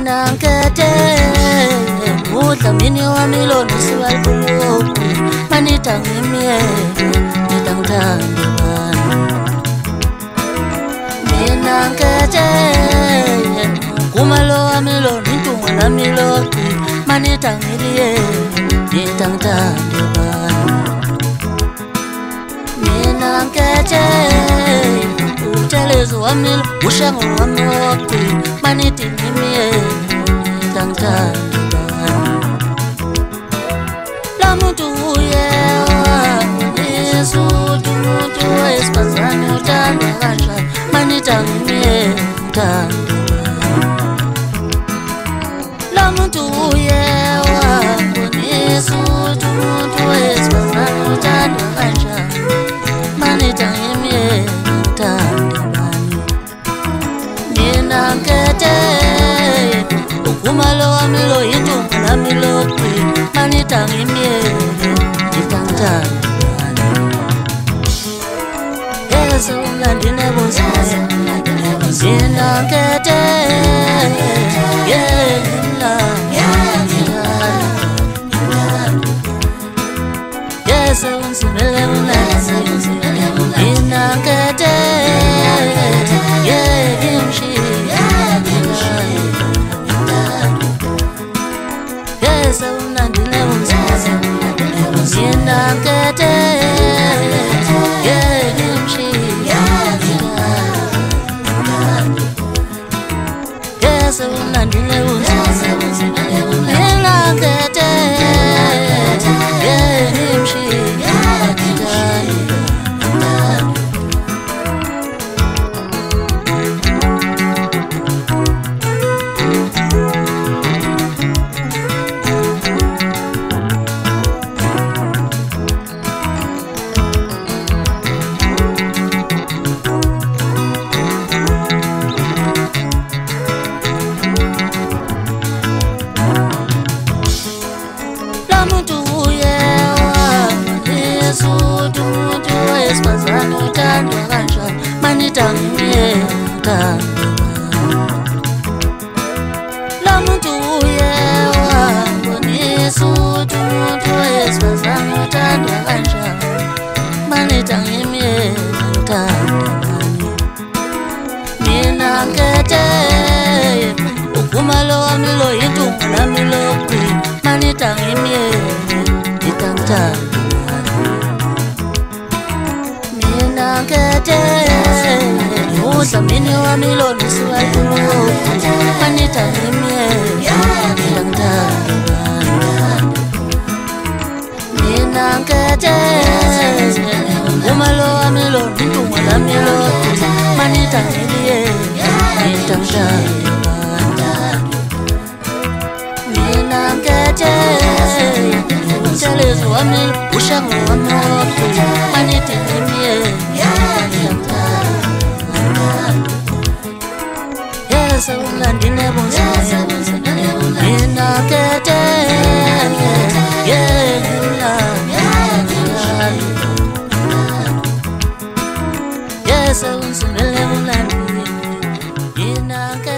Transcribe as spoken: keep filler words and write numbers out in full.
Mina nkete Mutla mini wa miloni siwal kuluku Manita ngimye Nitang tangi bani Mina nkete Kumalo wa miloni Ntungala miloki Manita ngiliye Nitang tangi bani Mina nkete Utelezo wa milo Ushango wa miloki Maniti ngimye Nitang tangi La muntu uyewa Yesu tumutu espazani utanda kasha Manita ngimye utanda La muntu uyewa Yesu tumutu espazani utanda kasha Manita ngimye utanda Nina nkete Ukumalo wa milo itu na miloki Manita ngimye Nitangta Yesu ngandine bonsaya Nina nkete Yena Yesu nsimele unasi Nina nkete Yemshi Yesu nandine bonsaya Nina nkete Yemshi Yesu nandine bonsaya Nina nkete Yemshi Manita ngimye utanda La muntu uyewa Yesu tumutu espazani utanda kanja Manita ngimye utanda Nina nkete Ukumalo wa milo itu na miloki Manita ngimye Nitangta Nina nkete Musa mini wa miloni siwa kuluku Manita ngimye Nitangta Nina nkete Umalo wa miloni Ntungala miloki Manita ngimye Nitangta Nina nkete Utelezo wa milo Ushango wa miloki Manita ngimye Yesu ngandine bonsaya Nina nkete Yena Yesu nsimele unandine Nina nkete